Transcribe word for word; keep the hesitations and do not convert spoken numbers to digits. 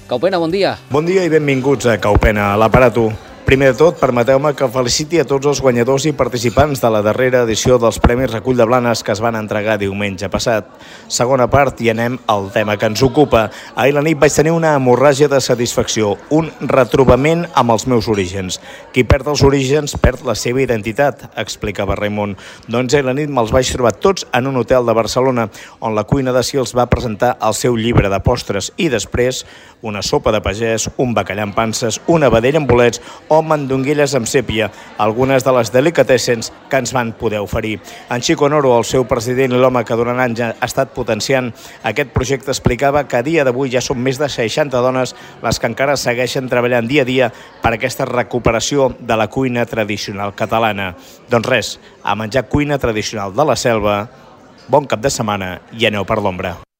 Caupena, bon dia. Bon dia i benvinguts a Caupena, a l'Aparato. Primer de tot, permeteu-me que feliciti a tots els guanyadors i participants de la darrera edició dels Premis Recull de Blanes que es van entregar diumenge passat. Segona part i anem al tema que ens ocupa. Ahir la nit vaig tenir una hemorràgia de satisfacció, un retrobament amb els meus orígens. Qui perd els orígens perd la seva identitat, explicava Raimon. Doncs ahir la nit me'ls vaig trobar tots en un hotel de Barcelona, on la cuina de Sils va presentar el seu llibre de postres i després una sopa de pagès, un bacallà amb panses, una vedella amb bolets o mandonguilles amb sèpia, algunes de les delicatessens que ens van poder oferir. En Chico Noro, el seu president i l'home que durant anys ha estat potenciant aquest projecte, explicava que a dia d'avui ja són més de seixanta dones les que encara segueixen treballant dia a dia per aquesta recuperació de la cuina tradicional catalana. Doncs res, a menjar cuina tradicional de la selva, bon cap de setmana i aneu per l'ombra.